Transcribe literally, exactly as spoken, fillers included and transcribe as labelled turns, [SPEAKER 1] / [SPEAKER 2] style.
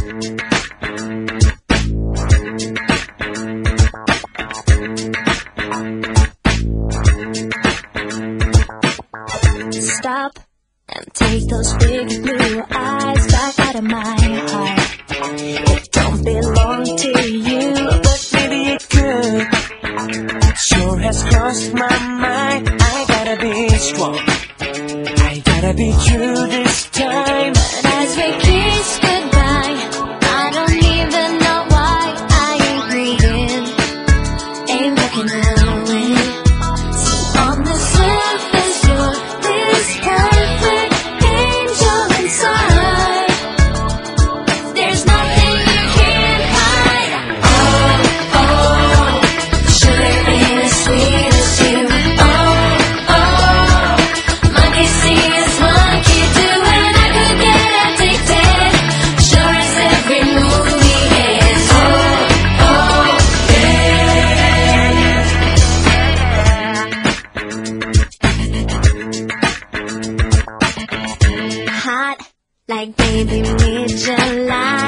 [SPEAKER 1] Stop and take those big blue eyes back out of my heart. It don't belong to you, but maybe it could. It sure has crossed my mind. I gotta be strong, I gotta be true this time. But as we kiss goodbye, I don't even know why I ain't breathing, ain't looking away. So on the surface you're this perfect angel inside. There's nothing you can't hide. Oh, oh, sugar ain't as sweet as you. Oh, oh, monkey see is monkey do, and I could get addicted, sure as every movie is. Oh, oh, yeah. Hot like baby mid-July.